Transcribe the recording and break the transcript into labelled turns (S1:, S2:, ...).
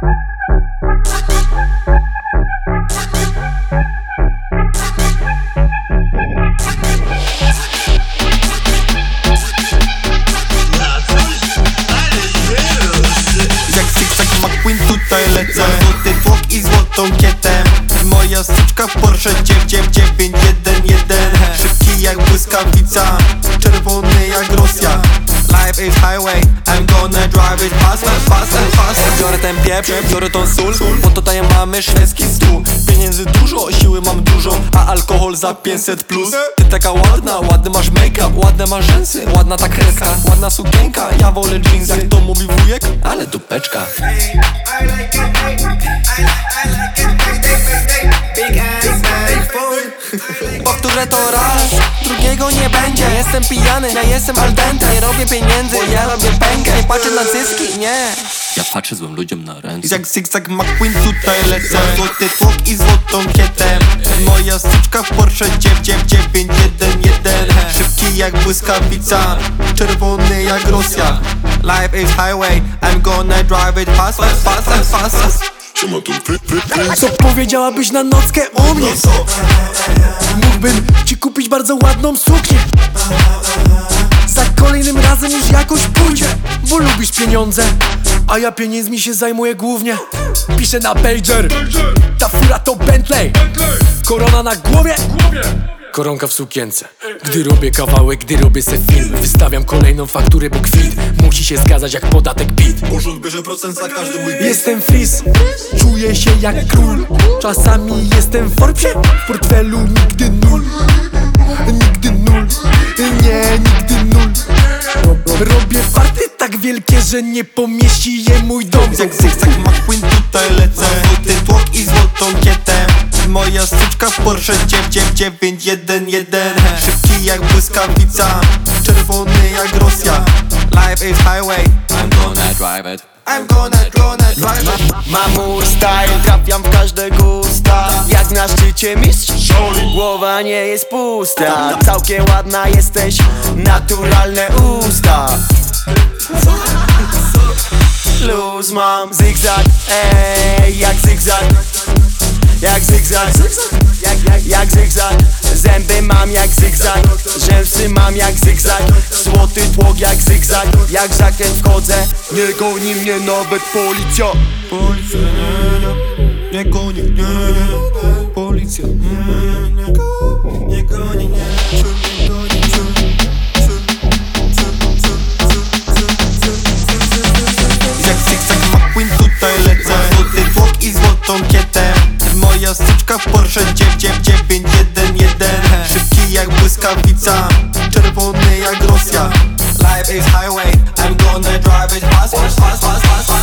S1: Jak zygzak McQueen tutaj lecę. Złoty tłok i złotą kietę. Moja styczka w Porsche 911. Szybki jak błyskawica, czerwony jak Rosja. Life is highway, I'm gonna drive it fast and fast and fast. Biorę ten pieprz, biorę tą sól, bo tutaj mamy szwedzki stół. Pieniędzy dużo, siły mam dużo, a alkohol za 500 plus. Ty taka ładna, ładny masz make-up, ładne masz rzęsy, ładna ta kreska, ładna sukienka, ja wolę jeans. Jak to mówi wujek, ale dupeczka. Powtórzę to raz, drugiego nie będzie. Jestem pijany, ja jestem al dente. Nie robię pieniędzy, ja robię pękę. Nie patrzę na zyski, nie. Ja patrzę złym ludziom na ręce. Jak zygzak McQueen tutaj lecę. Złoty tłok i złotą kietę. Moja styczka w Porsche 911. Szybki jak błyskawica, czerwony jak Rosja. Life is highway, I'm gonna drive it fast, fast, fast, fast, fast.
S2: Co powiedziałabyś na nockę u mnie? Mógłbym ci kupić bardzo ładną suknię. Za kolejnym razem już jakoś pójdzie, bo lubisz pieniądze, a ja pieniędzmi się zajmuję głównie. Piszę na pager, ta fura to Bentley. Korona na głowie, koronka w sukience. Gdy robię kawałek, gdy robię se film, wystawiam kolejną fakturę, bo kwit musi się zgadzać jak podatek PIT.
S1: Urząd bierze procent za każdy mój bit.
S2: Jestem fris, czuję się jak król. Czasami jestem w Forbesie, w portfelu nigdy nul. Nigdy nul, nie, nigdy nul. Robię farty tak wielkie, że nie pomieści je mój dom.
S1: Jak zygzak McQueen tutaj lecę. Złoty tłok i złotą kietę. Moja styczka w Porsche 911. Szybki jak błyskawica, czerwony jak Rosja. Life is highway, I'm gonna drive it. I'm gonna drive it.
S3: Mam mój style, trafiam w każde gusta. Jak na szczycie mistrz, głowa nie jest pusta. Całkiem ładna jesteś, naturalne usta. Luz mam, zygzak, jak zygzak. Jak zygzak, jak zygzak. Zęby mam jak zygzak, rzęsy mam jak zygzak. Złoty tłok jak zygzak, jak zakręt wchodzę. Nie goni mnie nawet policja.
S1: Policja, nie goni, policja, nie goni, Jak zygzak McQueen tutaj lecę. Złoty tłok i złotą kietę. Moja styczka w Porsche 911. Szybki jak błyskawica, czerwony jak Rosja. Life is highway, I'm gonna drive it fast, fast, fast, fast, fast.